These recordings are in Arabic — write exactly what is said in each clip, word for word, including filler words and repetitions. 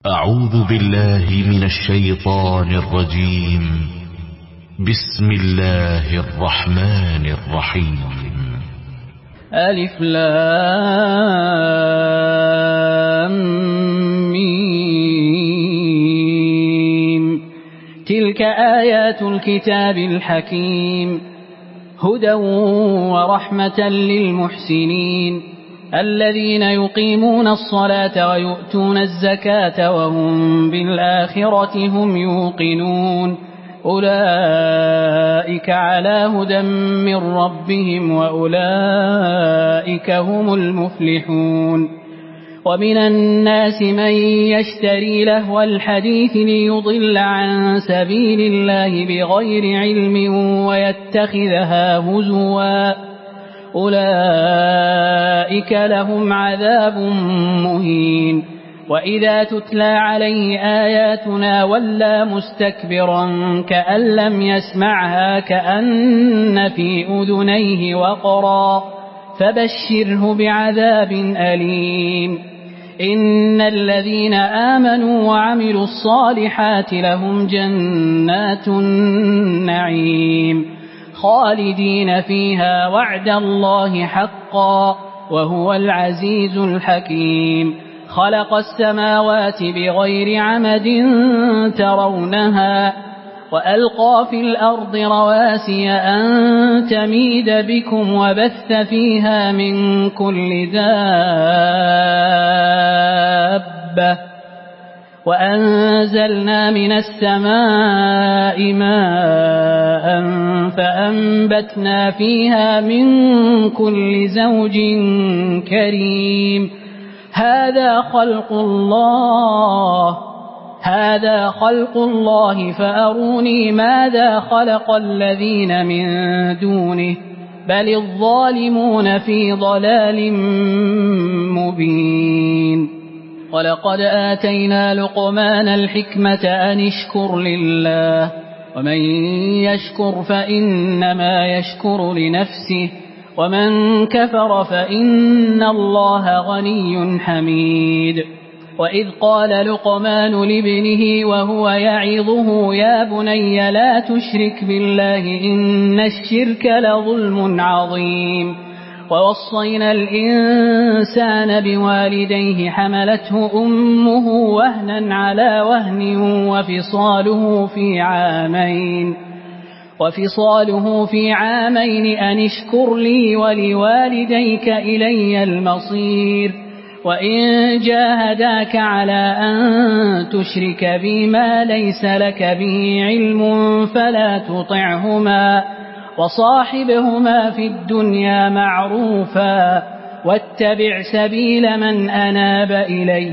أعوذ بالله من الشيطان الرجيم. بسم الله الرحمن الرحيم. ألف لام ميم. تلك آيات الكتاب الحكيم، هدى ورحمة للمحسنين الذين يقيمون الصلاة ويؤتون الزكاة وهم بالآخرة هم يوقنون. أولئك على هدى من ربهم وأولئك هم المفلحون. ومن الناس من يشتري لهو الحديث ليضل عن سبيل الله بغير علم ويتخذها هزوا، أولئك لهم عذاب مهين. وإذا تتلى عليه آياتنا ولى مستكبرا كأن لم يسمعها كأن في أذنيه وقرا، فبشره بعذاب أليم. إن الذين آمنوا وعملوا الصالحات لهم جنات النعيم خالدين فيها وعد الله حقا وهو العزيز الحكيم. خلق السماوات بغير عمد ترونها وألقى في الأرض رواسي أن تميد بكم وبث فيها من كل دابة وأنزلنا من السماء ماء فأنبتنا فيها من كل زوج كريم. هذا خلق الله هذا خلق الله فأروني ماذا خلق الذين من دونه بل الظالمون في ضلال مبين. ولقد آتينا لقمان الحكمة أن اشكر لله ومن يشكر فإنما يشكر لنفسه ومن كفر فإن الله غني حميد. وإذ قال لقمان لابنه وهو يعظه يا بني لا تشرك بالله إن الشرك لظلم عظيم. ووصينا الإنسان بوالديه حملته أمه وهنا على وهن وفصاله في عامين وفصاله في عامين أن اشكر لي ولوالديك إلي المصير. وإن جاهداك على أن تشرك بي ما ليس لك به علم فلا تطعهما وصاحبهما في الدنيا معروفا واتبع سبيل من أناب إلي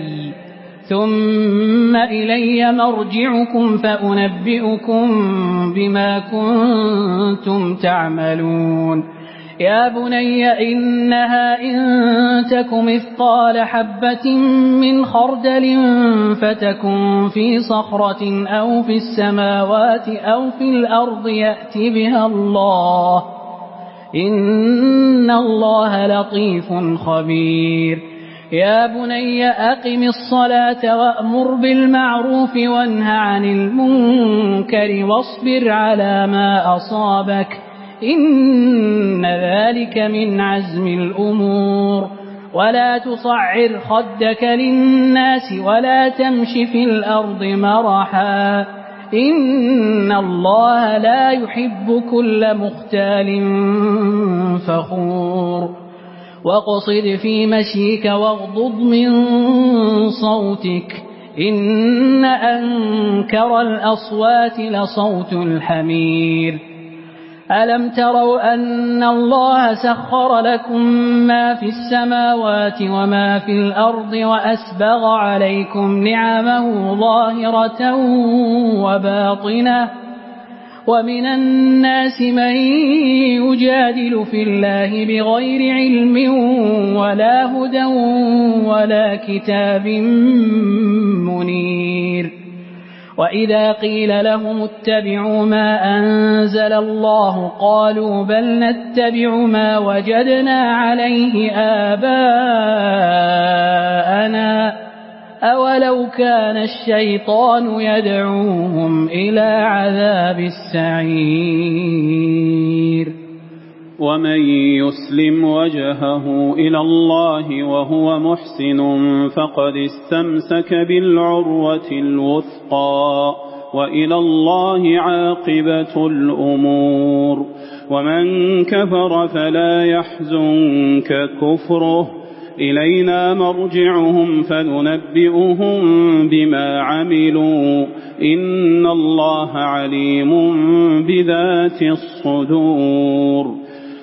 ثم إلي مرجعكم فأنبئكم بما كنتم تعملون. يا بني إنها إن تك مثقال حبة من خردل فتكن في صخرة أو في السماوات أو في الأرض يأت بها الله إن الله لطيف خبير. يا بني أقم الصلاة وأمر بالمعروف وانه عن المنكر واصبر على ما أصابك إن ذلك من عزم الأمور. ولا تصعر خدك للناس ولا تمش في الأرض مرحا إن الله لا يحب كل مختال فخور. واقصد في مشيك واغضض من صوتك إن أنكر الأصوات لصوت الحمير. ألم تروا أن الله سخر لكم ما في السماوات وما في الأرض وأسبغ عليكم نعمه ظاهرة وباطنة ومن الناس من يجادل في الله بغير علم ولا هدى ولا كتاب منير. وإذا قيل لهم اتبعوا ما أنزل الله قالوا بل نتبع ما وجدنا عليه آباءنا أولو كان الشيطان يدعوهم إلى عذاب السعير ومن يسلم وجهه إلى الله وهو محسن فقد استمسك بالعروة الوثقى وإلى الله عاقبة الأمور ومن كفر فلا يحزنك كفره إلينا مرجعهم فننبئهم بما عملوا إن الله عليم بذات الصدور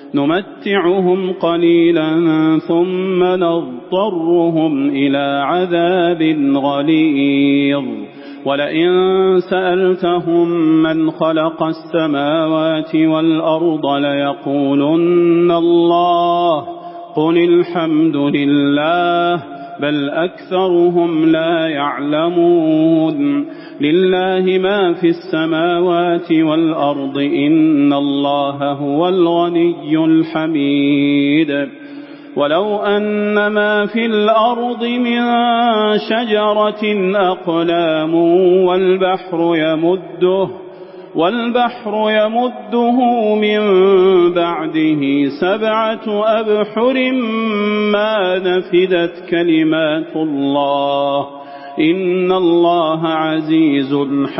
نمتعهم قليلا ثم نضطرهم إلى عذاب غليظ ولئن سألتهم من خلق السماوات والأرض ليقولن الله قل الحمد لله بل أكثرهم لا يعلمون لله ما في السماوات والأرض إن الله هو الغني الحميد ولو أن ما في الأرض من شجرة أقلام والبحر يمده والبحر يمده من بعده سبعة أبحر ما نفدت كلمات الله إن الله عزيز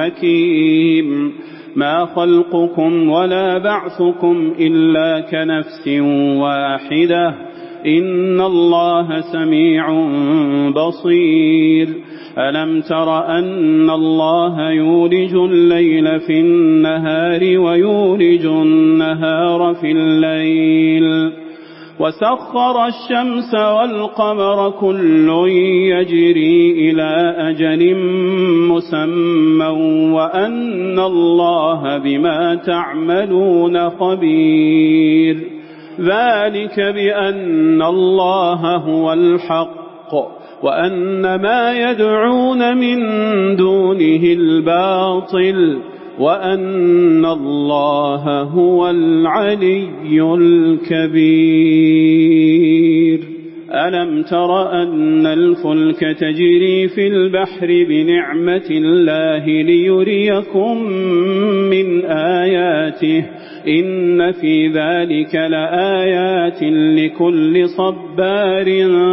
حكيم ما خلقكم ولا بعثكم إلا كنفس واحدة إن الله سميع بصير ألم تر أن الله يولج الليل في النهار ويولج النهار في الليل وسخر الشمس والقمر كل يجري إلى أجل مسمى وأن الله بما تعملون خبير ذلك بأن الله هو الحق وأن ما يدعون من دونه الباطل وأن الله هو العلي الكبير ألم تر أن الفلك تجري في البحر بنعمة الله ليريكم من آياته إن في ذلك لآيات لكل صبار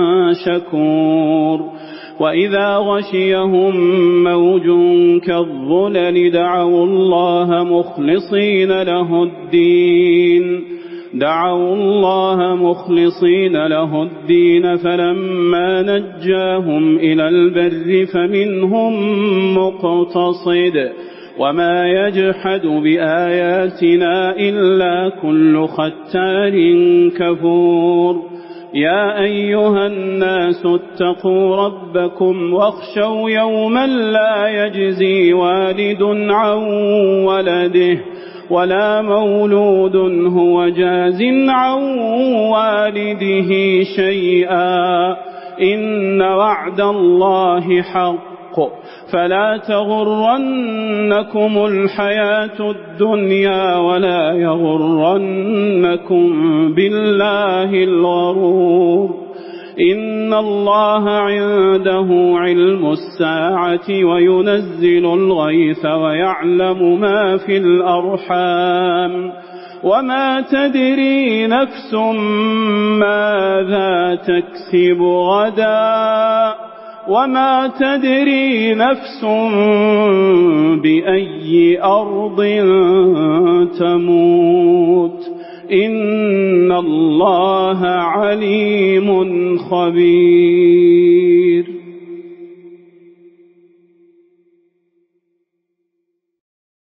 شكور وإذا غشيهم موج كالظلل دعوا الله مخلصين له الدين دعوا الله مخلصين له الدين فلما نجاهم إلى البر فمنهم مقتصد وما يجحد بآياتنا إلا كل ختار كفور يا أيها الناس اتقوا ربكم واخشوا يوما لا يجزي والد عن ولده ولا مولود هو جاز عن والده شيئا إن وعد الله حق فلا تغرنكم الحياة الدنيا ولا يغرنكم بالله الغرور إن الله عنده علم الساعة وينزل الغيث ويعلم ما في الأرحام وما تدري نفس ماذا تكسب غدا وما تدري نفس بأي أرض تموت إن الله عليم خبير